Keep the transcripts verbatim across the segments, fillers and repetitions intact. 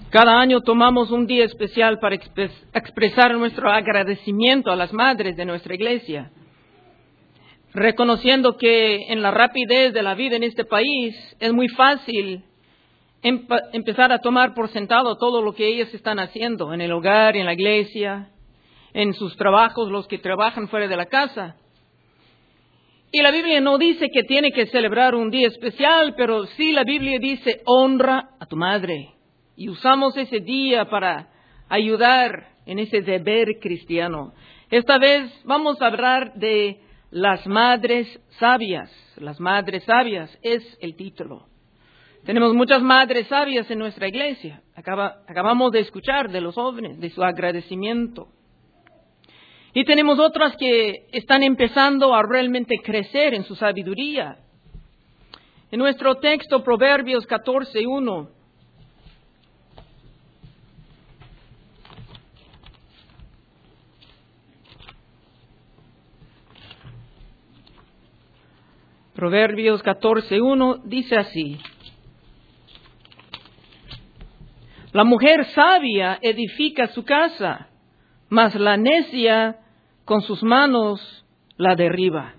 Cada año tomamos un día especial para expres- expresar nuestro agradecimiento a las madres de nuestra iglesia, reconociendo que en la rapidez de la vida en este país es muy fácil empa- empezar a tomar por sentado todo lo que ellas están haciendo en el hogar, en la iglesia, en sus trabajos, los que trabajan fuera de la casa. Y la Biblia no dice que tiene que celebrar un día especial, pero sí la Biblia dice honra a tu madre. Y usamos ese día para ayudar en ese deber cristiano. Esta vez vamos a hablar de las madres sabias. Las madres sabias es el título. Tenemos muchas madres sabias en nuestra iglesia. Acaba, acabamos de escuchar de los jóvenes, de su agradecimiento. Y tenemos otras que están empezando a realmente crecer en su sabiduría. En nuestro texto, Proverbios catorce uno. Proverbios catorce uno dice así: la mujer sabia edifica su casa, mas la necia con sus manos la derriba.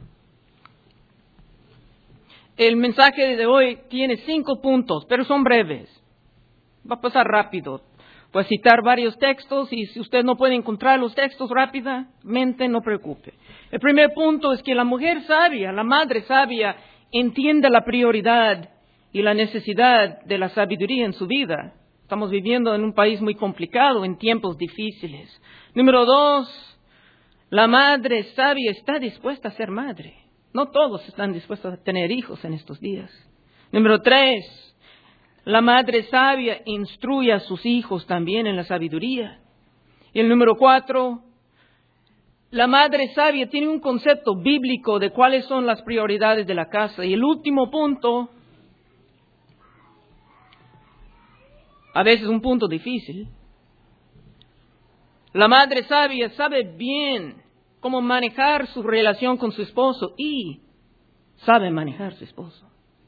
El mensaje de hoy tiene cinco puntos, pero son breves. Va a pasar rápido. Voy a citar varios textos y si usted no puede encontrar los textos rápidamente, no preocupe. El primer punto es que la mujer sabia, la madre sabia, entiende la prioridad y la necesidad de la sabiduría en su vida. Estamos viviendo en un país muy complicado, en tiempos difíciles. Número dos, la madre sabia está dispuesta a ser madre. No todos están dispuestos a tener hijos en estos días. Número tres, la madre sabia instruye a sus hijos también en la sabiduría. Y el número cuatro, la madre sabia tiene un concepto bíblico de cuáles son las prioridades de la casa. Y el último punto, a veces un punto difícil, la madre sabia sabe bien cómo manejar su relación con su esposo y sabe manejar a su esposo.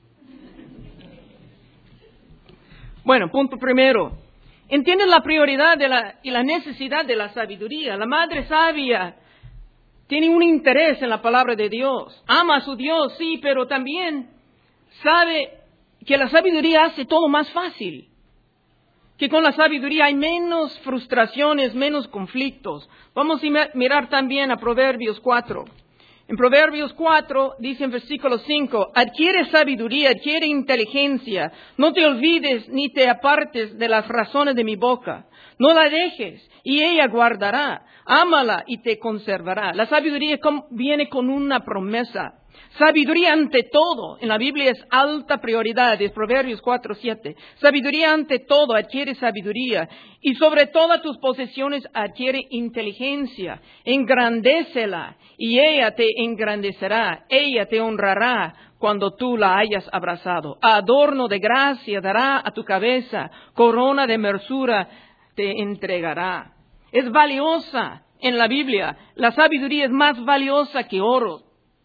Bueno, punto primero. Entiende la prioridad de la, y la necesidad de la sabiduría. La madre sabia tiene un interés en la palabra de Dios. Ama a su Dios, sí, pero también sabe que la sabiduría hace todo más fácil. Que con la sabiduría hay menos frustraciones, menos conflictos. Vamos a mirar también a Proverbios cuatro. En Proverbios cuatro dice en versículo cinco, adquiere sabiduría, adquiere inteligencia, no te olvides ni te apartes de las razones de mi boca. No la dejes y ella guardará, ámala y te conservará. La sabiduría viene con una promesa. Sabiduría ante todo, en la Biblia es alta prioridad, es Proverbios cuatro siete. Sabiduría ante todo, adquiere sabiduría. Y sobre todas tus posesiones adquiere inteligencia. Engrandécela y ella te engrandecerá. Ella te honrará cuando tú la hayas abrazado. Adorno de gracia dará a tu cabeza. Corona de hermosura te entregará. Es valiosa en la Biblia. La sabiduría es más valiosa que oro.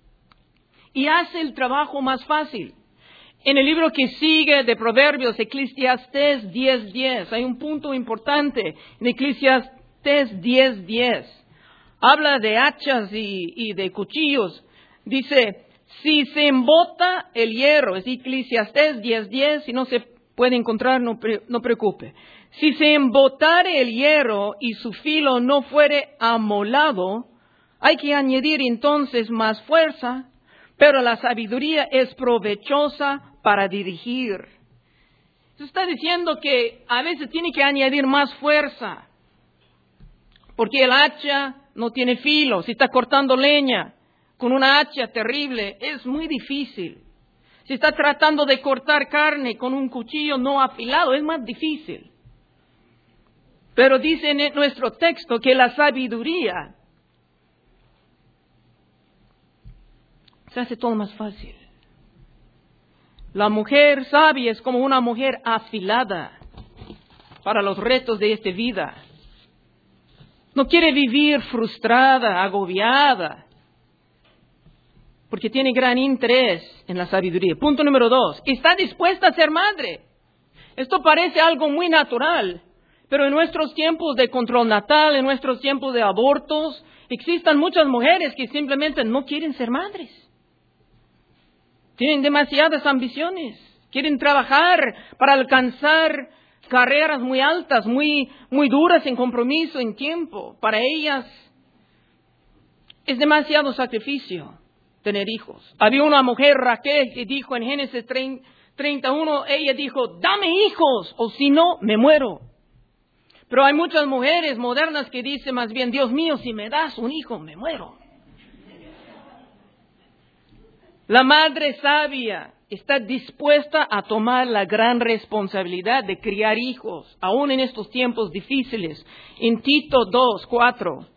Y hace el trabajo más fácil. En el libro que sigue de Proverbios, Eclesiastés diez diez, hay un punto importante en Eclesiastés diez diez. Habla de hachas y, y de cuchillos. Dice, si se embota el hierro, es Eclesiastés diez diez, si no se puede encontrar, no, pre, no preocupe. Si se embotare el hierro y su filo no fuere amolado, hay que añadir entonces más fuerza. Pero la sabiduría es provechosa para dirigir. Se está diciendo que a veces tiene que añadir más fuerza. Porque el hacha no tiene filo. Si está cortando leña con una hacha terrible, es muy difícil. Si está tratando de cortar carne con un cuchillo no afilado, es más difícil. Pero dice en nuestro texto que la sabiduría se hace todo más fácil. La mujer sabia es como una mujer afilada para los retos de esta vida. No quiere vivir frustrada, agobiada, porque tiene gran interés en la sabiduría. Punto número dos, está dispuesta a ser madre. Esto parece algo muy natural, Pero en nuestros tiempos de control natal, en nuestros tiempos de abortos, existen muchas mujeres que simplemente no quieren ser madres. Tienen demasiadas ambiciones. Quieren trabajar para alcanzar carreras muy altas, muy, muy duras en compromiso, en tiempo. Para ellas es demasiado sacrificio tener hijos. Había una mujer, Raquel, que dijo en Génesis treinta y uno, ella dijo, dame hijos, o si no, me muero. Pero hay muchas mujeres modernas que dicen más bien, Dios mío, si me das un hijo, me muero. La madre sabia está dispuesta a tomar la gran responsabilidad de criar hijos, aún en estos tiempos difíciles. En Tito dos, cuatro,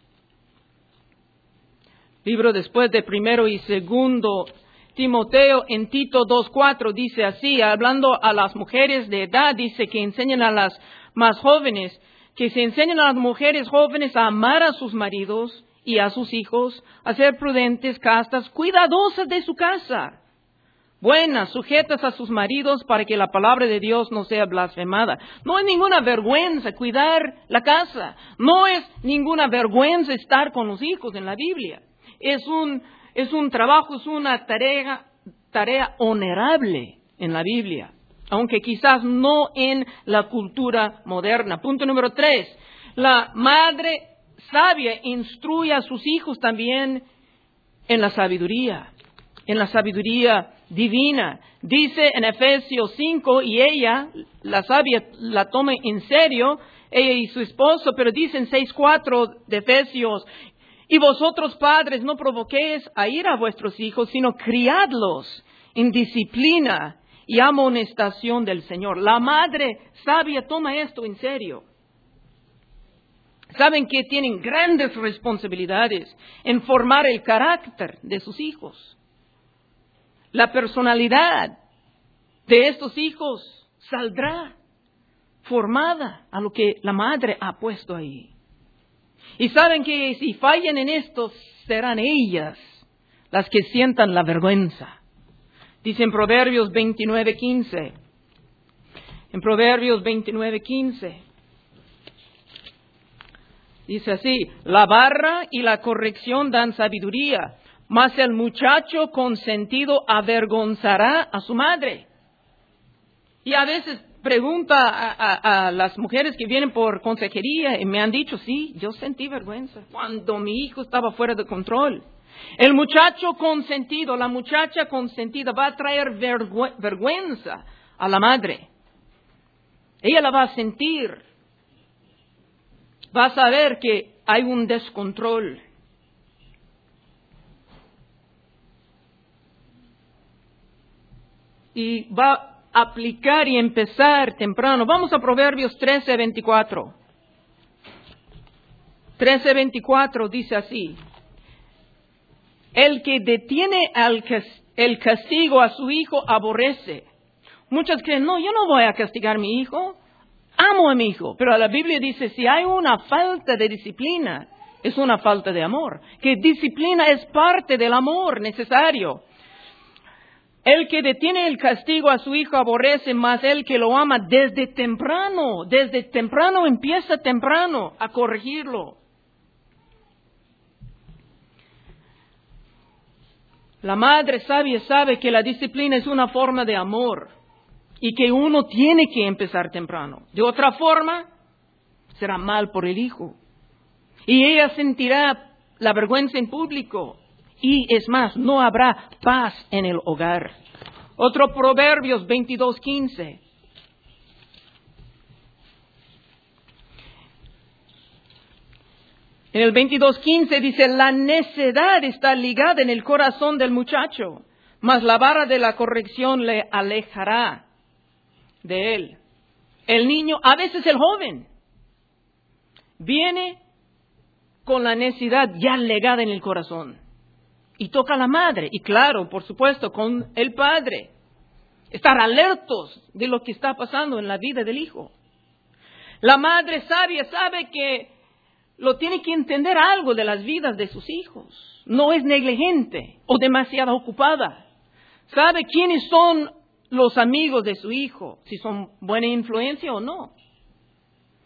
libro después de primero y segundo Timoteo, en Tito dos, cuatro, dice así, hablando a las mujeres de edad, dice que enseñan a las más jóvenes, que se enseñan a las mujeres jóvenes a amar a sus maridos y a sus hijos, a ser prudentes, castas, cuidadosas de su casa, buenas, sujetas a sus maridos para que la palabra de Dios no sea blasfemada. No es ninguna vergüenza cuidar la casa, no es ninguna vergüenza estar con los hijos en la Biblia. Es un, es un trabajo, es una tarea, tarea honorable en la Biblia, aunque quizás no en la cultura moderna. Punto número tres, la madre sabia instruye a sus hijos también en la sabiduría, en la sabiduría divina. Dice en Efesios cinco, y ella, la sabia, la toma en serio, ella y su esposo, pero dice en seis cuatro de Efesios, y vosotros padres no provoquéis a ir a vuestros hijos, sino criadlos en disciplina y amonestación del Señor. La madre sabia toma esto en serio. Saben que tienen grandes responsabilidades en formar el carácter de sus hijos. La personalidad de estos hijos saldrá formada a lo que la madre ha puesto ahí. Y saben que si fallan en esto, serán ellas las que sientan la vergüenza. Dice en Proverbios veintinueve quince. En Proverbios veintinueve quince. Dice así, la barra y la corrección dan sabiduría, mas el muchacho consentido avergonzará a su madre. Y a veces pregunta a, a, a las mujeres que vienen por consejería y me han dicho, sí, yo sentí vergüenza cuando mi hijo estaba fuera de control. El muchacho consentido, la muchacha consentida va a traer vergü- vergüenza a la madre. Ella la va a sentir. Va a saber que hay un descontrol. Y va a aplicar y empezar temprano. Vamos a Proverbios trece veinticuatro. trece veinticuatro dice así. El que detiene al cas- el castigo a su hijo aborrece. Muchos creen, no, yo no voy a castigar a mi hijo. Amo a mi hijo. Pero la Biblia dice, si hay una falta de disciplina, es una falta de amor. Que disciplina es parte del amor necesario. El que detiene el castigo a su hijo aborrece, más el que lo ama desde temprano, desde temprano empieza temprano a corregirlo. La madre sabia sabe que la disciplina es una forma de amor y que uno tiene que empezar temprano. De otra forma, será mal por el hijo. Y ella sentirá la vergüenza en público. Y es más, no habrá paz en el hogar. Otro Proverbios veintidós quince. En el veintidós quince dice, la necedad está ligada en el corazón del muchacho, mas la vara de la corrección le alejará de él. El niño, a veces el joven, viene con la necedad ya legada en el corazón. Y toca a la madre, y claro, por supuesto, con el padre. Estar alertos de lo que está pasando en la vida del hijo. La madre sabia sabe que lo tiene que entender algo de las vidas de sus hijos. No es negligente o demasiado ocupada. Sabe quiénes son los amigos de su hijo, si son buena influencia o no.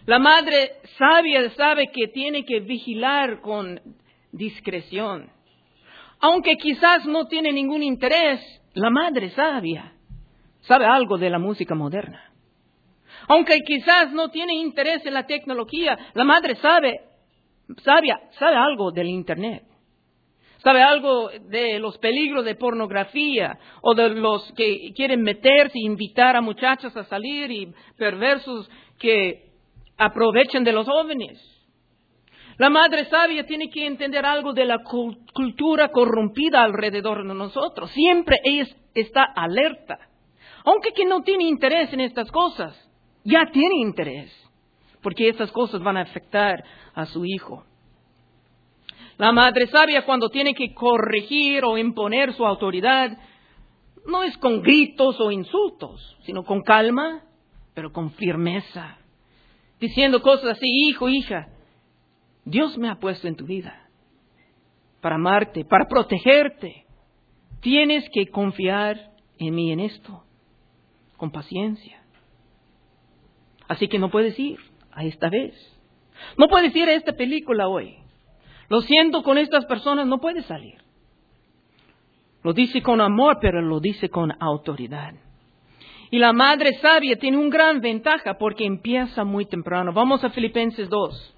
La madre sabia sabe que tiene que vigilar con discreción. Aunque quizás no tiene ningún interés, la madre sabia sabe algo de la música moderna. Aunque quizás no tiene interés en la tecnología, la madre sabe, sabia, sabe algo del Internet. Sabe algo de los peligros de pornografía o de los que quieren meterse e invitar a muchachas a salir y perversos que aprovechen de los jóvenes. La madre sabia tiene que entender algo de la cultura corrompida alrededor de nosotros. Siempre ella está alerta. Aunque que no tiene interés en estas cosas, ya tiene interés. Porque estas cosas van a afectar a su hijo. La madre sabia, cuando tiene que corregir o imponer su autoridad, no es con gritos o insultos, sino con calma, pero con firmeza. Diciendo cosas así: hijo, hija, Dios me ha puesto en tu vida para amarte, para protegerte. Tienes que confiar en mí en esto, con paciencia. Así que no puedes ir a esta vez. No puedes ir a esta película hoy. Lo siento, con estas personas no puedes salir. Lo dice con amor, pero lo dice con autoridad. Y la madre sabia tiene una gran ventaja porque empieza muy temprano. Vamos a Filipenses dos.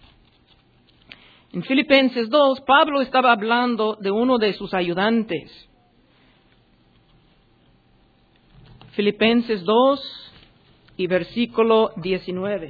En Filipenses dos, Pablo estaba hablando de uno de sus ayudantes. Filipenses dos y versículo diecinueve.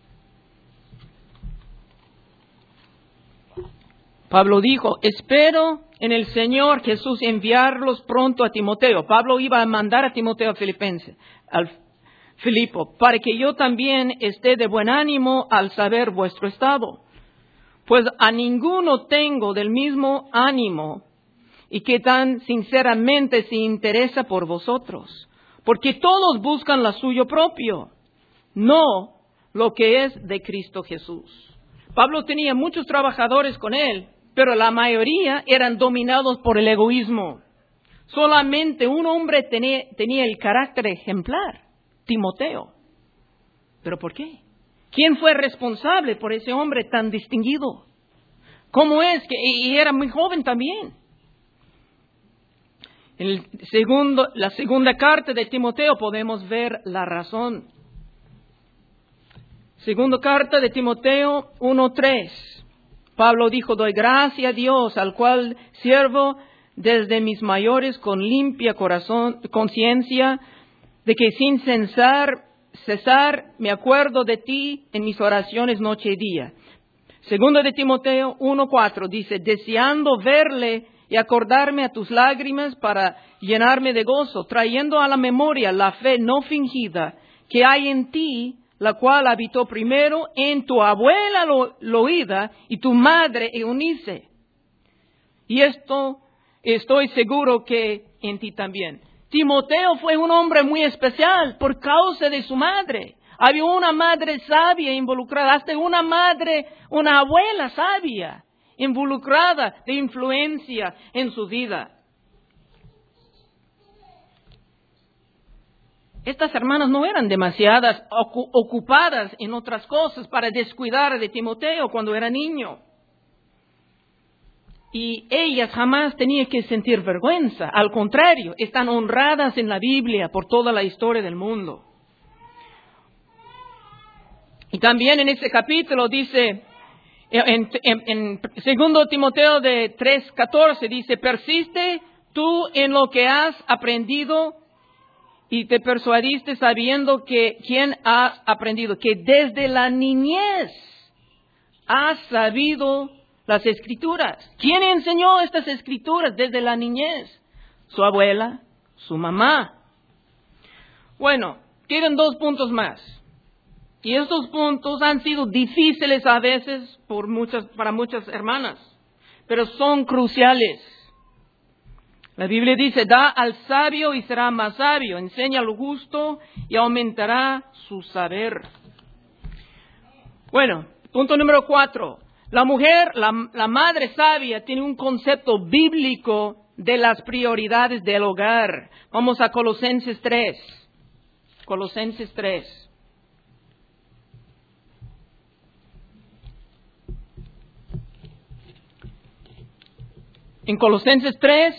Pablo dijo: espero en el Señor Jesús enviarlos pronto a Timoteo. Pablo iba a mandar a Timoteo a Filipenses, al Filipo, para que yo también esté de buen ánimo al saber vuestro estado. Pues a ninguno tengo del mismo ánimo y que tan sinceramente se interesa por vosotros. Porque todos buscan lo suyo propio, no lo que es de Cristo Jesús. Pablo tenía muchos trabajadores con él, pero la mayoría eran dominados por el egoísmo. Solamente un hombre tenía, tenía el carácter ejemplar, Timoteo. ¿Pero por qué? ¿Quién fue responsable por ese hombre tan distinguido? ¿Cómo es que y era muy joven también? En el segundo, la segunda carta de Timoteo podemos ver la razón. Segunda carta de Timoteo uno tres. Pablo dijo: doy gracia a Dios, al cual sirvo desde mis mayores con limpia corazón, conciencia, de que sin cesar, cesar me acuerdo de ti en mis oraciones noche y día. Segundo de Timoteo uno cuatro dice: deseando verle y acordarme a tus lágrimas para llenarme de gozo, trayendo a la memoria la fe no fingida que hay en ti, la cual habitó primero en tu abuela Loida y tu madre Eunice. Y esto estoy seguro que en ti también. Timoteo fue un hombre muy especial por causa de su madre. Había una madre sabia involucrada, hasta una madre, una abuela sabia involucrada de influencia en su vida. Estas hermanas no eran demasiadas ocupadas en otras cosas para descuidar de Timoteo cuando era niño. Y ellas jamás tenían que sentir vergüenza. Al contrario, están honradas en la Biblia por toda la historia del mundo. Y también en este capítulo dice, en, en, en segundo Timoteo de tres catorce dice: persiste tú en lo que has aprendido y te persuadiste sabiendo que quién has aprendido, que desde la niñez has sabido las escrituras. ¿Quién enseñó estas escrituras desde la niñez? Su abuela, su mamá. Bueno, quedan dos puntos más. Y estos puntos han sido difíciles a veces por muchas, para muchas hermanas, pero son cruciales. La Biblia dice: da al sabio y será más sabio, enseña lo justo y aumentará su saber. Bueno, punto número cuatro. La mujer, la, la madre sabia, tiene un concepto bíblico de las prioridades del hogar. Vamos a Colosenses tres. Colosenses tres. En Colosenses tres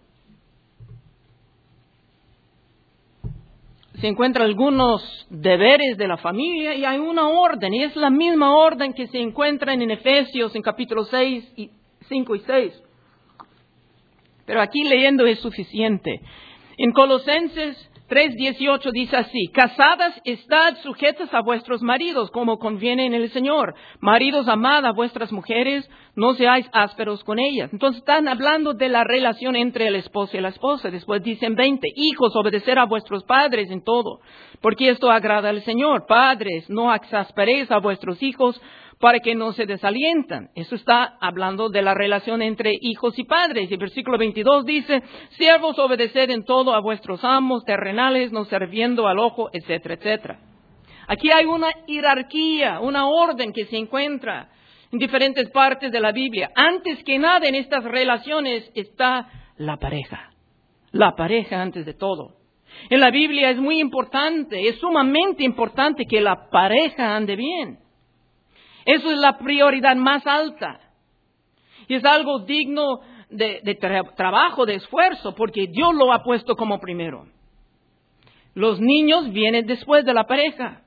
se encuentran algunos deberes de la familia y hay una orden, y es la misma orden que se encuentra en Efesios en capítulo seis, y cinco y seis. Pero aquí leyendo es suficiente. En Colosenses tres dieciocho dice así: casadas, estad sujetas a vuestros maridos, como conviene en el Señor. Maridos, amad a vuestras mujeres, no seáis ásperos con ellas. Entonces están hablando de la relación entre el esposo y la esposa. Después dicen veinte: hijos, obedecer a vuestros padres en todo, porque esto agrada al Señor. Padres, no exasperéis a vuestros hijos, para que no se desalientan. Eso está hablando de la relación entre hijos y padres. Y el versículo veintidós dice: siervos, obedeced en todo a vuestros amos terrenales, no sirviendo al ojo, etcétera, etcétera. Aquí hay una jerarquía, una orden que se encuentra en diferentes partes de la Biblia. Antes que nada en estas relaciones está la pareja. La pareja antes de todo. En la Biblia es muy importante, es sumamente importante que la pareja ande bien. Eso es la prioridad más alta. Y es algo digno de, de tra- trabajo, de esfuerzo, porque Dios lo ha puesto como primero. Los niños vienen después de la pareja.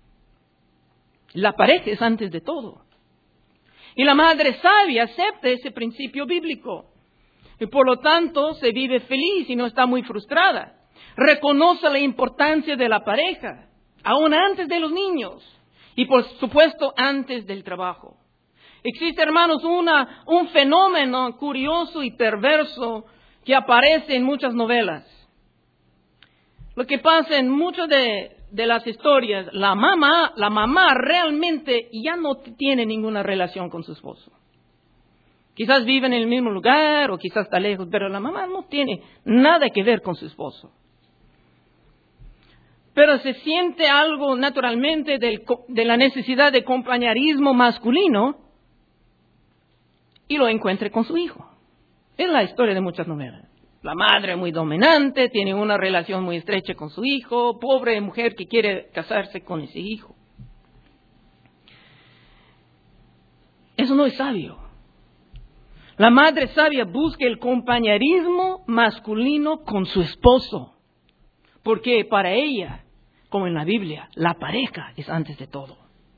La pareja es antes de todo. Y la madre sabia acepta ese principio bíblico. Y por lo tanto se vive feliz y no está muy frustrada. Reconoce la importancia de la pareja, aún antes de los niños. Y por supuesto, antes del trabajo. Existe, hermanos, una, un fenómeno curioso y perverso que aparece en muchas novelas. Lo que pasa en muchas de, de las historias, la mamá, la mamá realmente ya no tiene ninguna relación con su esposo. Quizás vive en el mismo lugar o quizás está lejos, pero la mamá no tiene nada que ver con su esposo. Pero se siente algo naturalmente del, de la necesidad de compañerismo masculino y lo encuentra con su hijo. Es la historia de muchas novelas. La madre muy dominante, tiene una relación muy estrecha con su hijo, pobre mujer que quiere casarse con ese hijo. Eso no es sabio. La madre sabia busca el compañerismo masculino con su esposo, porque para ella, como en la Biblia, la pareja es antes de todo.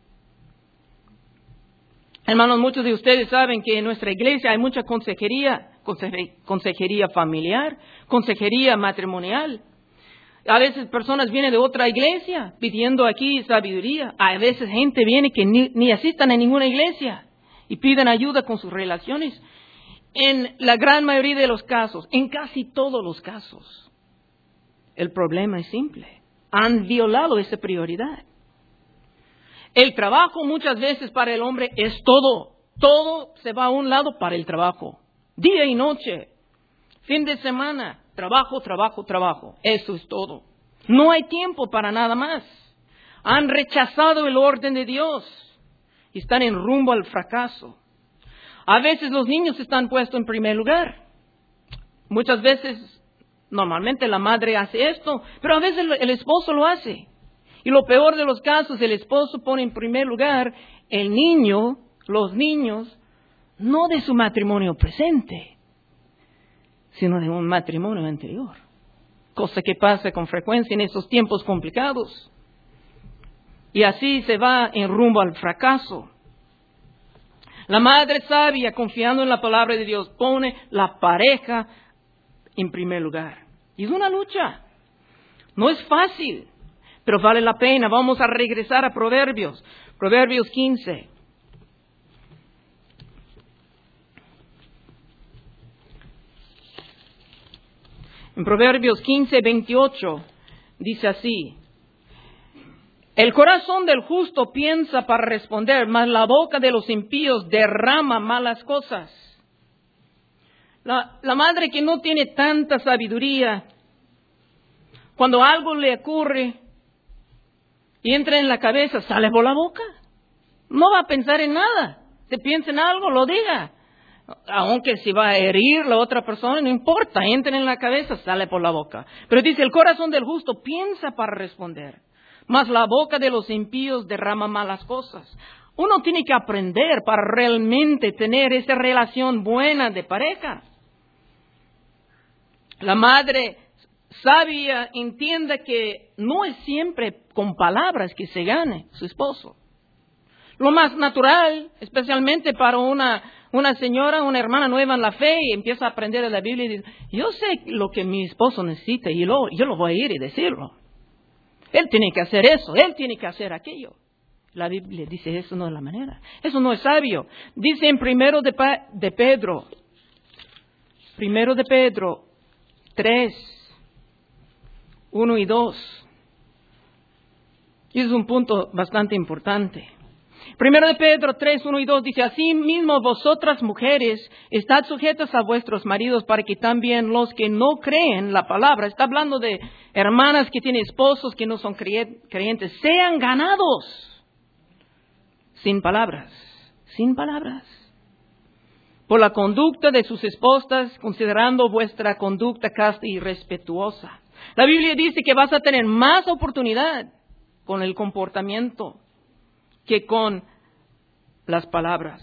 Hermanos, muchos de ustedes saben que en nuestra iglesia hay mucha consejería, consejería familiar, consejería matrimonial. A veces personas vienen de otra iglesia pidiendo aquí sabiduría. A veces gente viene que ni, ni asistan a ninguna iglesia y piden ayuda con sus relaciones. En la gran mayoría de los casos, en casi todos los casos, el problema es simple. Han violado esa prioridad. El trabajo muchas veces para el hombre es todo. Todo se va a un lado para el trabajo. Día y noche. Fin de semana. Trabajo, trabajo, trabajo. Eso es todo. No hay tiempo para nada más. Han rechazado el orden de Dios. Y están en rumbo al fracaso. A veces los niños están puestos en primer lugar. Muchas veces, normalmente la madre hace esto, pero a veces el esposo lo hace. Y lo peor de los casos, el esposo pone en primer lugar el niño, los niños, no de su matrimonio presente, sino de un matrimonio anterior. Cosa que pasa con frecuencia en esos tiempos complicados. Y así se va en rumbo al fracaso. La madre sabia, confiando en la palabra de Dios, pone la pareja en primer lugar. Y es una lucha. No es fácil, pero vale la pena. Vamos a regresar a Proverbios. Proverbios quince. En Proverbios quince, veintiocho, dice así: el corazón del justo piensa para responder, mas la boca de los impíos derrama malas cosas. La, la madre que no tiene tanta sabiduría, cuando algo le ocurre y entra en la cabeza, sale por la boca. No va a pensar en nada. Si piensa en algo, lo diga. Aunque si va a herir la otra persona, no importa, entra en la cabeza, sale por la boca. Pero dice, el corazón del justo piensa para responder, mas la boca de los impíos derrama malas cosas. Uno tiene que aprender para realmente tener esa relación buena de pareja. La madre sabia entiende que no es siempre con palabras que se gane su esposo. Lo más natural, especialmente para una, una señora, una hermana nueva en la fe, y empieza a aprender de la Biblia y dice, yo sé lo que mi esposo necesita y lo, yo lo voy a ir y decirlo. Él tiene que hacer eso, él tiene que hacer aquello. La Biblia dice, eso no es la manera. Eso no es sabio. Dice en primero de, pa, de Pedro, primero de Pedro tres, uno y dos. Y es un punto bastante importante. Primero de Pedro tres, uno y dos dice, así mismo vosotras mujeres, estad sujetas a vuestros maridos para que también los que no creen la palabra, está hablando de hermanas que tienen esposos que no son creyentes, sean ganados. Sin palabras, sin palabras. Por la conducta de sus esposas, considerando vuestra conducta casta y respetuosa. La Biblia dice que vas a tener más oportunidad con el comportamiento que con las palabras.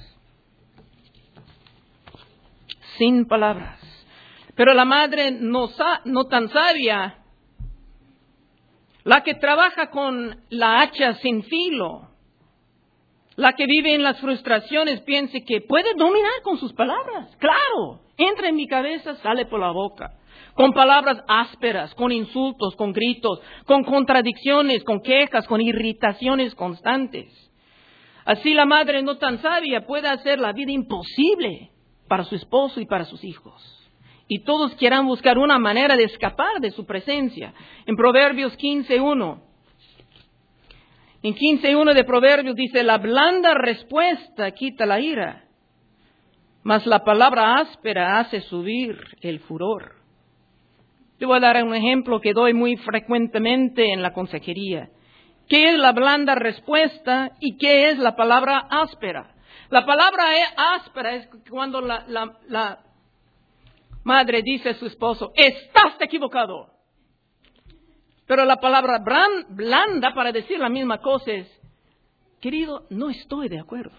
Sin palabras. Pero la madre no, no tan sabia, la que trabaja con la hacha sin filo, la que vive en las frustraciones, piense que puede dominar con sus palabras. Claro, entra en mi cabeza, sale por la boca. Con palabras ásperas, con insultos, con gritos, con contradicciones, con quejas, con irritaciones constantes. Así la madre no tan sabia puede hacer la vida imposible para su esposo y para sus hijos. Y todos quieran buscar una manera de escapar de su presencia. En Proverbios quince uno. En quince uno de Proverbios dice, la blanda respuesta quita la ira, mas la palabra áspera hace subir el furor. Te voy a dar un ejemplo que doy muy frecuentemente en la consejería. ¿Qué es la blanda respuesta y qué es la palabra áspera? La palabra áspera es cuando la, la, la madre dice a su esposo, estás equivocado. Pero la palabra blanda para decir la misma cosa es, querido, no estoy de acuerdo.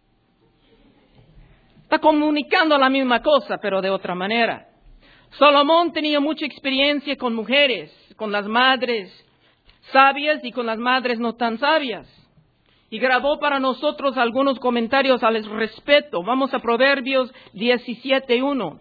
Está comunicando la misma cosa, pero de otra manera. Salomón tenía mucha experiencia con mujeres, con las madres sabias y con las madres no tan sabias. Y grabó para nosotros algunos comentarios al respecto. Vamos a Proverbios diecisiete uno.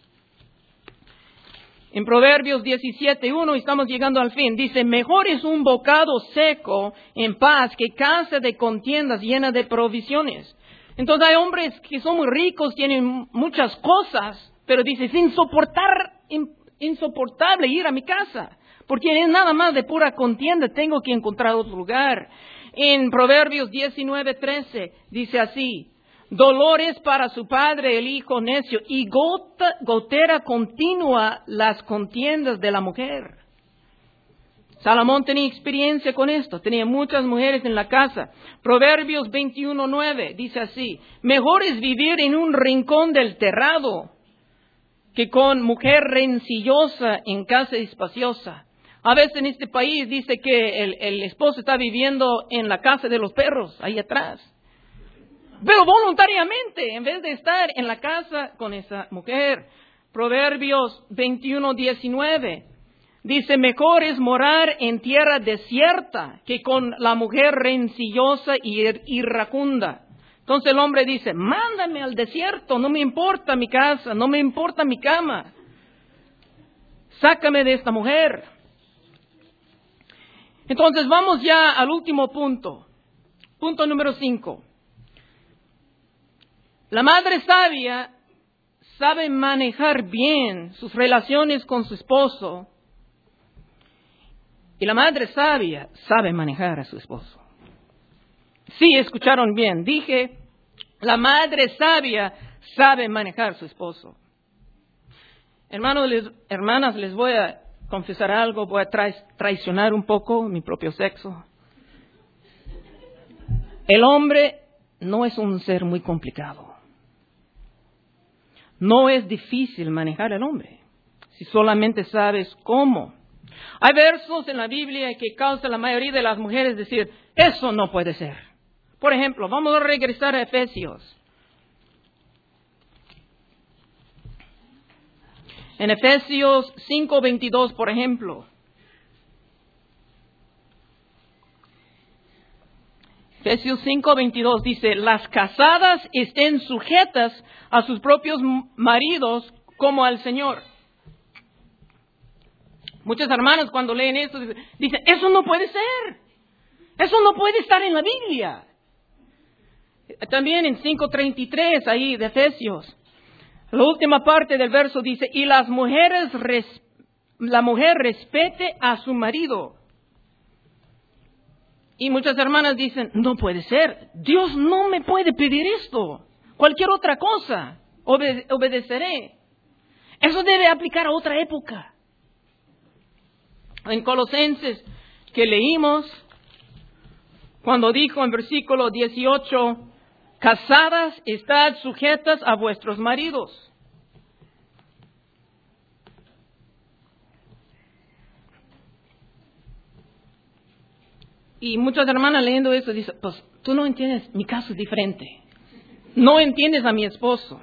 En Proverbios diecisiete uno estamos llegando al fin. Dice, mejor es un bocado seco en paz que casa de contiendas llena de provisiones. Entonces hay hombres que son muy ricos, tienen muchas cosas, pero dice, es insoportar, insoportable ir a mi casa, porque es nada más de pura contienda, tengo que encontrar otro lugar. En Proverbios diecinueve trece dice así, dolores para su padre el hijo necio y gota, gotera continua las contiendas de la mujer. Salomón tenía experiencia con esto, tenía muchas mujeres en la casa. Proverbios veintiuno nueve dice así, mejor es vivir en un rincón del terrado que con mujer rencillosa en casa espaciosa. A veces en este país dice que el, el esposo está viviendo en la casa de los perros, ahí atrás. Pero voluntariamente, en vez de estar en la casa con esa mujer. Proverbios veintiuno diecinueve dice, mejor es morar en tierra desierta que con la mujer rencillosa y iracunda. Entonces el hombre dice, mándame al desierto, no me importa mi casa, no me importa mi cama. Sácame de esta mujer. Entonces vamos ya al último punto. Punto número cinco. La madre sabia sabe manejar bien sus relaciones con su esposo. Y la madre sabia sabe manejar a su esposo. Sí, escucharon bien. Dije, la madre sabia sabe manejar a su esposo. Hermanos, les, hermanas, les voy a confesar algo. Voy a tra- traicionar un poco mi propio sexo. El hombre no es un ser muy complicado. No es difícil manejar al hombre, si solamente sabes cómo. Hay versos en la Biblia que causan la mayoría de las mujeres decir, eso no puede ser. Por ejemplo, vamos a regresar a Efesios. En Efesios cinco veintidós, por ejemplo. Efesios cinco veintidós dice, las casadas estén sujetas a sus propios maridos como al Señor. Muchas hermanas cuando leen esto dicen, eso no puede ser. Eso no puede estar en la Biblia. También en cinco treinta y tres ahí de Efesios. La última parte del verso dice, y las mujeres, res- la mujer respete a su marido. Y muchas hermanas dicen, no puede ser, Dios no me puede pedir esto, cualquier otra cosa, obede- obedeceré. Eso debe aplicar a otra época. En Colosenses, que leímos, cuando dijo en versículo dieciocho, casadas, estad sujetas a vuestros maridos. Y muchas hermanas leyendo eso dicen, pues tú no entiendes, mi caso es diferente. No entiendes a mi esposo.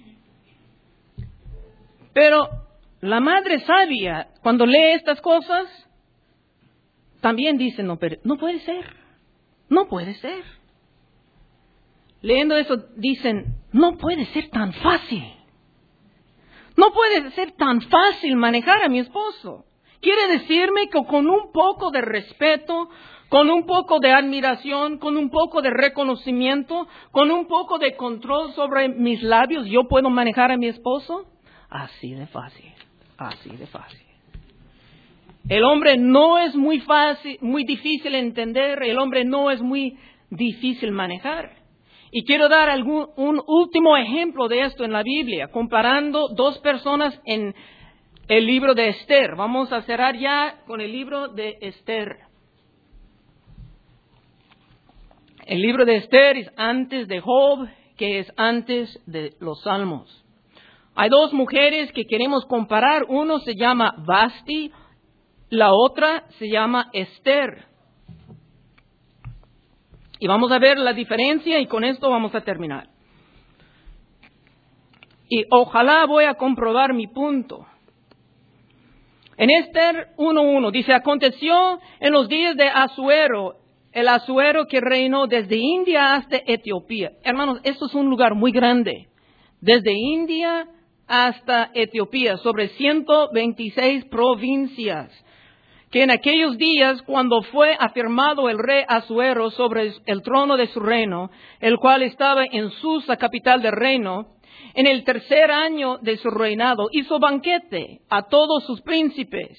Pero la madre sabia, cuando lee estas cosas, también dice, no, pero no puede ser, no puede ser. Leyendo eso dicen, no puede ser tan fácil. No puede ser tan fácil manejar a mi esposo. Quiere decirme que con un poco de respeto, con un poco de admiración, con un poco de reconocimiento, con un poco de control sobre mis labios, ¿yo puedo manejar a mi esposo? Así de fácil, así de fácil. El hombre no es muy fácil, muy difícil entender, el hombre no es muy difícil manejar. Y quiero dar algún, un último ejemplo de esto en la Biblia, comparando dos personas en el libro de Esther. Vamos a cerrar ya con el libro de Esther. El libro de Esther es antes de Job, que es antes de los Salmos. Hay dos mujeres que queremos comparar. Uno se llama Vasti, la otra se llama Esther. Y vamos a ver la diferencia y con esto vamos a terminar. Y ojalá voy a comprobar mi punto. En Esther uno uno dice, aconteció en los días de Asuero, el Asuero que reinó desde India hasta Etiopía. Hermanos, esto es un lugar muy grande. Desde India hasta Etiopía, sobre ciento veintiséis provincias. Que en aquellos días, cuando fue afirmado el rey Asuero sobre el trono de su reino, el cual estaba en Susa, capital del reino, en el tercer año de su reinado, hizo banquete a todos sus príncipes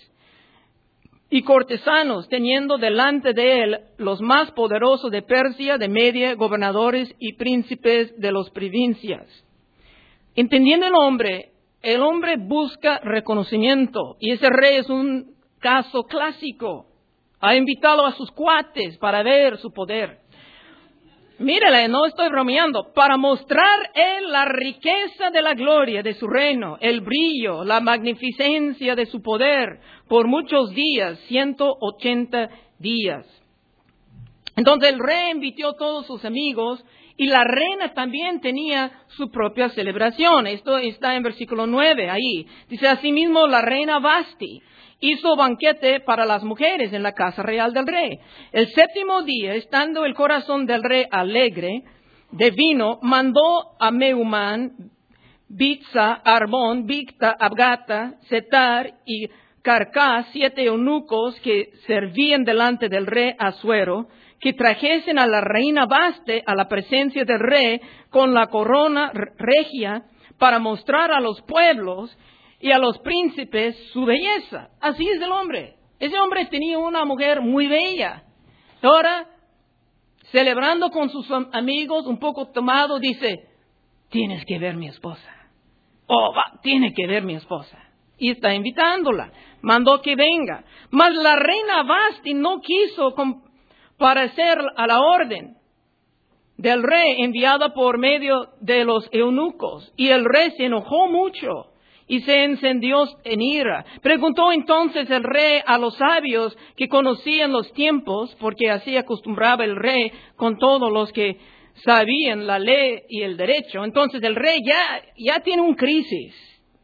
y cortesanos, teniendo delante de él los más poderosos de Persia, de Media, gobernadores y príncipes de las provincias. Entendiendo el hombre, el hombre busca reconocimiento, y ese rey es un caso clásico. Ha invitado a sus cuates para ver su poder. Mírale, no estoy bromeando. Para mostrar él la riqueza de la gloria de su reino, el brillo, la magnificencia de su poder, por muchos días, ciento ochenta días. Entonces el rey invitó a todos sus amigos y la reina también tenía su propia celebración. Esto está en versículo nueve ahí. Dice, asimismo la reina Vasti hizo banquete para las mujeres en la casa real del rey. El séptimo día, estando el corazón del rey alegre de vino, mandó a Meumán, Bizza, Arbón, Bicta, Abgata, Setar y Carcás, siete eunucos que servían delante del rey Asuero, que trajesen a la reina Vaste a la presencia del rey con la corona regia para mostrar a los pueblos y a los príncipes su belleza. Así es el hombre. Ese hombre tenía una mujer muy bella. Ahora, celebrando con sus amigos, un poco tomado, dice, tienes que ver mi esposa. Oh, va, tiene que ver mi esposa. Y está invitándola. Mandó que venga. Mas la reina Vasti no quiso comparecer a la orden del rey enviada por medio de los eunucos. Y el rey se enojó mucho y se encendió en ira. Preguntó entonces el rey a los sabios que conocían los tiempos, porque así acostumbraba el rey con todos los que sabían la ley y el derecho. Entonces el rey ya, ya tiene un crisis.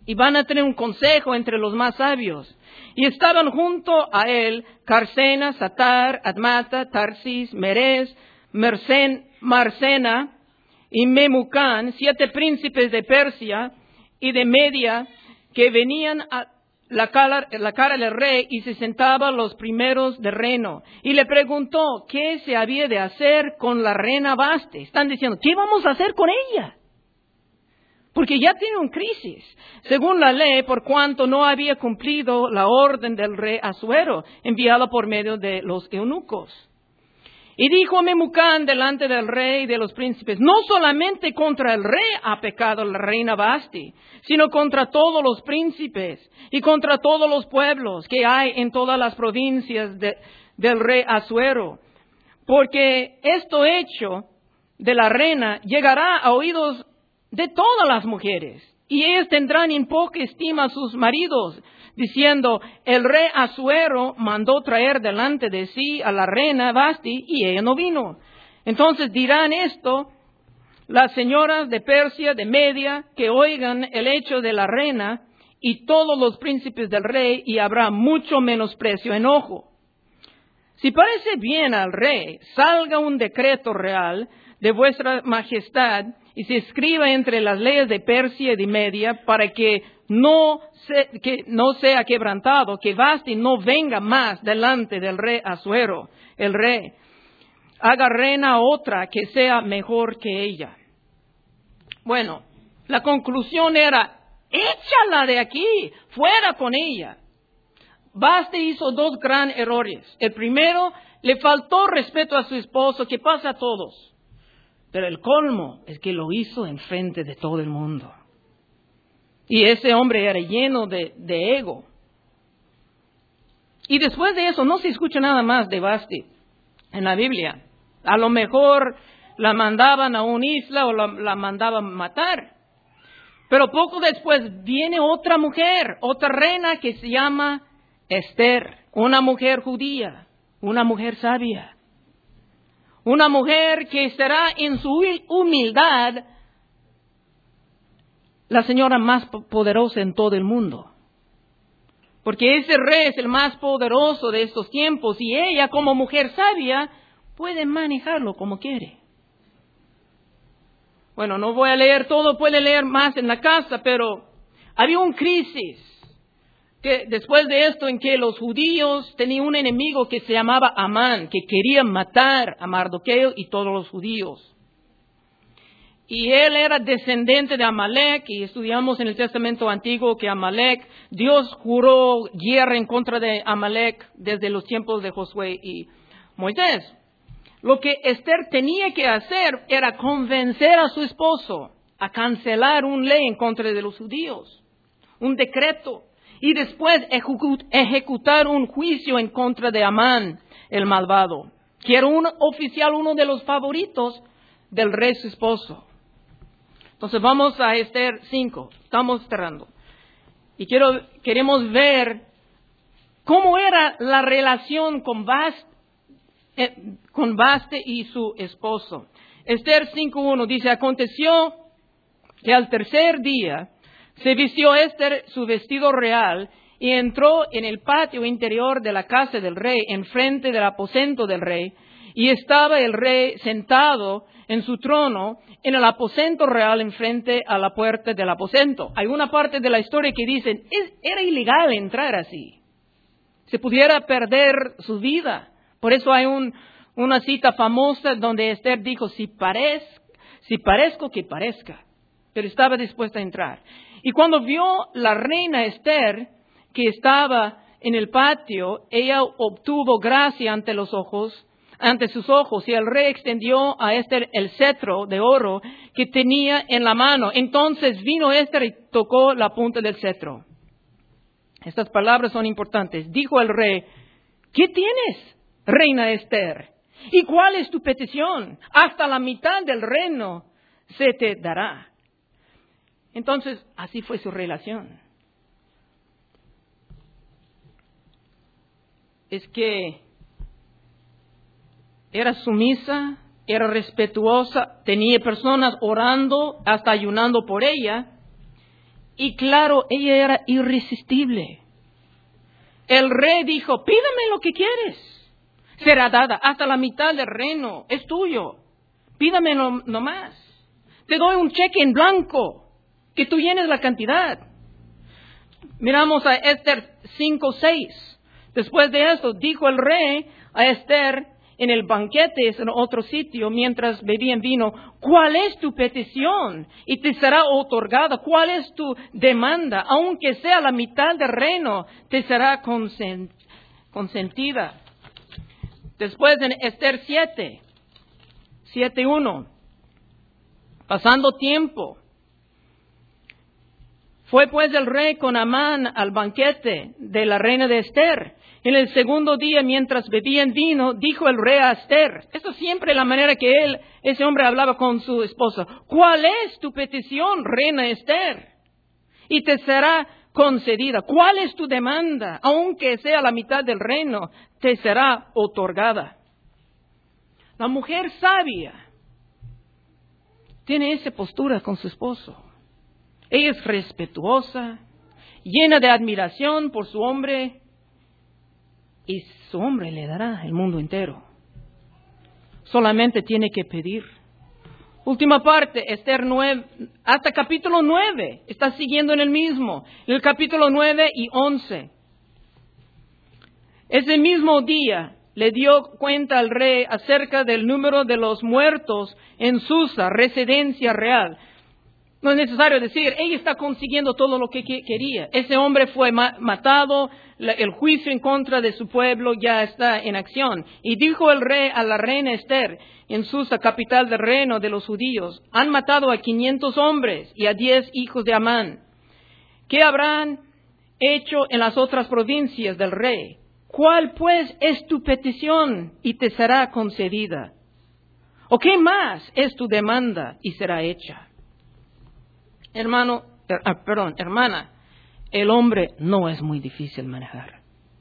y van a tener un consejo entre los más sabios. Y estaban junto a él Carsena, Satar, Admata, Tarsis, Meres, Mercen, Marcena y Memucán, siete príncipes de Persia y de Media, que venían a la cara, la cara del rey y se sentaban los primeros del reino. Y le preguntó qué se había de hacer con la reina Vasti. Están diciendo, ¿qué vamos a hacer con ella? Porque ya tiene una crisis, según la ley, por cuanto no había cumplido la orden del rey Asuero, enviada por medio de los eunucos. Y dijo Memucán delante del rey y de los príncipes, no solamente contra el rey ha pecado la reina Vasti, sino contra todos los príncipes y contra todos los pueblos que hay en todas las provincias de, del rey Asuero. Porque esto hecho de la reina llegará a oídos de todas las mujeres, y ellas tendrán en poca estima a sus maridos, diciendo, el rey Asuero mandó traer delante de sí a la reina Vasti, y ella no vino. Entonces dirán esto las señoras de Persia, de Media, que oigan el hecho de la reina, y todos los príncipes del rey, y habrá mucho menosprecio, enojo. Si parece bien al rey, salga un decreto real de vuestra majestad, y se escriba entre las leyes de Persia y de Media, para que no, se, que no sea quebrantado, que Vasti no venga más delante del rey Asuero, el rey. Haga reina otra que sea mejor que ella. Bueno, la conclusión era, échala de aquí, fuera con ella. Vasti hizo dos gran errores. El primero, le faltó respeto a su esposo, que pasa a todos. Pero el colmo es que lo hizo enfrente de todo el mundo. Y ese hombre era lleno de, de ego. Y después de eso no se escucha nada más de Vasti en la Biblia. A lo mejor la mandaban a una isla o la, la mandaban matar. Pero poco después viene otra mujer, otra reina que se llama Esther, una mujer judía, una mujer sabia. Una mujer que será en su humildad la señora más poderosa en todo el mundo. Porque ese rey es el más poderoso de estos tiempos y ella como mujer sabia puede manejarlo como quiere. Bueno, no voy a leer todo, puede leer más en la casa, pero había una crisis. Que después de esto en que los judíos tenían un enemigo que se llamaba Amán, que quería matar a Mardoqueo y todos los judíos. Y él era descendente de Amalek, y estudiamos en el Testamento Antiguo que Amalek, Dios juró guerra en contra de Amalek desde los tiempos de Josué y Moisés. Lo que Esther tenía que hacer era convencer a su esposo a cancelar una ley en contra de los judíos, un decreto. Y después ejecutar un juicio en contra de Amán, el malvado, que era un oficial, uno de los favoritos del rey su esposo. Entonces vamos a Esther cinco, estamos cerrando. Y quiero, queremos ver cómo era la relación con Vasti, eh, con Vasti y su esposo. Esther cinco uno dice, aconteció que al tercer día se vistió Esther su vestido real y entró en el patio interior de la casa del rey, enfrente del aposento del rey, y estaba el rey sentado en su trono en el aposento real enfrente a la puerta del aposento. Hay una parte de la historia que dicen, es, era ilegal entrar así. Se pudiera perder su vida. Por eso hay un, una cita famosa donde Esther dijo, si, parez, si parezco que parezca, pero estaba dispuesta a entrar. Y cuando vio la reina Esther, que estaba en el patio, ella obtuvo gracia ante los ojos, ante sus ojos, y el rey extendió a Esther el cetro de oro que tenía en la mano. Entonces vino Esther y tocó la punta del cetro. Estas palabras son importantes. Dijo el rey, ¿qué tienes, reina Esther? ¿Y cuál es tu petición? Hasta la mitad del reino se te dará. Entonces, así fue su relación. Es que era sumisa, era respetuosa, tenía personas orando, hasta ayunando por ella, Y claro, ella era irresistible. El rey dijo, pídame lo que quieres. Será dada hasta la mitad del reino. Es tuyo. Pídame no, no más. Te doy un cheque en blanco. Que tú llenes la cantidad. Miramos a Esther cinco seis. Después de esto, dijo el rey a Esther en el banquete, en otro sitio, mientras bebían vino, ¿cuál es tu petición? Y te será otorgada. ¿Cuál es tu demanda? Aunque sea la mitad del reino, te será consent- consentida. Después en Esther siete, siete uno, pasando tiempo, fue pues el rey con Amán al banquete de la reina de Esther. En el segundo día, mientras bebían vino, dijo el rey a Esther. Esto siempre la manera que él, ese hombre hablaba con su esposa. ¿Cuál es tu petición, reina Esther? Y te será concedida. ¿Cuál es tu demanda? Aunque sea la mitad del reino, te será otorgada. La mujer sabia tiene esa postura con su esposo. Ella es respetuosa, llena de admiración por su hombre, y su hombre le dará el mundo entero. Solamente tiene que pedir. Última parte, Esther nueve, hasta capítulo nueve, está siguiendo en el mismo, en el capítulo nueve y once. Ese mismo día le dio cuenta al rey acerca del número de los muertos en Susa, residencia real. No es necesario decir, ella está consiguiendo todo lo que quería. Ese hombre fue ma- matado, la, el juicio en contra de su pueblo ya está en acción. Y dijo el rey a la reina Esther, en Susa, capital del reino de los judíos, han matado a quinientos hombres y a diez hijos de Amán. ¿Qué habrán hecho en las otras provincias del rey? ¿Cuál pues es tu petición y te será concedida? ¿O qué más es tu demanda y será hecha? Hermano, er, perdón, hermana, el hombre no es muy difícil manejar.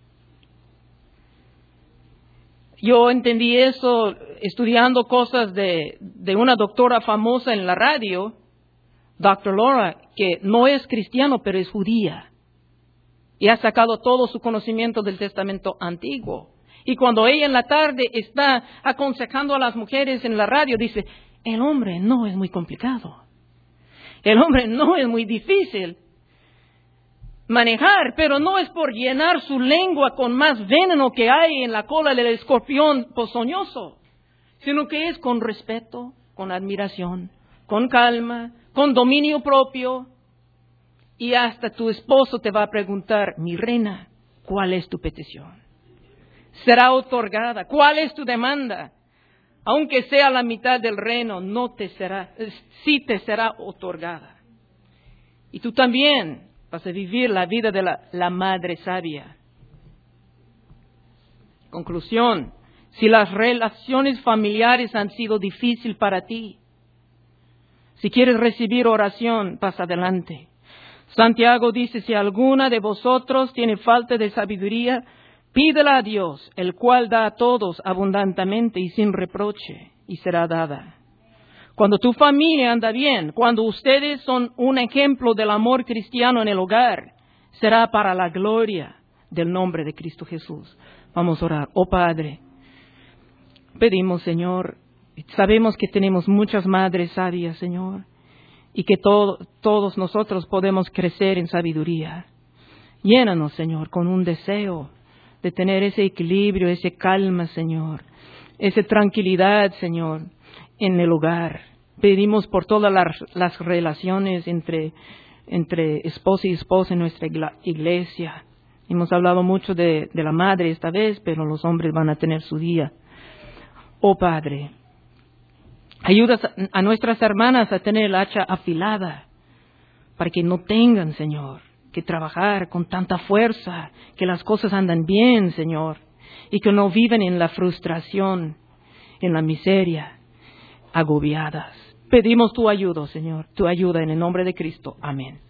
Yo entendí eso estudiando cosas de, de una doctora famosa en la radio, doctor Laura, que no es cristiano, pero es judía. Y ha sacado todo su conocimiento del Testamento Antiguo. Y cuando ella en la tarde está aconsejando a las mujeres en la radio, dice, el hombre no es muy complicado. El hombre no es muy difícil manejar, pero no es por llenar su lengua con más veneno que hay en la cola del escorpión ponzoñoso, sino que es con respeto, con admiración, con calma, con dominio propio. Y hasta tu esposo te va a preguntar, mi reina, ¿cuál es tu petición? Será otorgada. ¿Cuál es tu demanda? Aunque sea la mitad del reino, no te será, sí te será otorgada. Y tú también vas a vivir la vida de la, la madre sabia. Conclusión, si las relaciones familiares han sido difíciles para ti, si quieres recibir oración, pasa adelante. Santiago dice, si alguna de vosotros tiene falta de sabiduría, pídela a Dios, el cual da a todos abundantemente y sin reproche, y será dada. Cuando tu familia anda bien, cuando ustedes son un ejemplo del amor cristiano en el hogar, será para la gloria del nombre de Cristo Jesús. Vamos a orar. Oh Padre, pedimos, Señor, sabemos que tenemos muchas madres sabias, Señor, y que todo, todos nosotros podemos crecer en sabiduría. Llénanos, Señor, con un deseo de tener ese equilibrio, ese calma, Señor, esa tranquilidad, Señor, en el hogar. Pedimos por todas las, las relaciones entre, entre esposo y esposa en nuestra iglesia. Hemos hablado mucho de, de la madre esta vez, pero los hombres van a tener su día. Oh Padre, ayuda a nuestras hermanas a tener el hacha afilada, para que no tengan, Señor, que trabajar con tanta fuerza, que las cosas andan bien, Señor, y que no viven en la frustración, en la miseria, agobiadas. Pedimos tu ayuda, Señor, tu ayuda en el nombre de Cristo. Amén.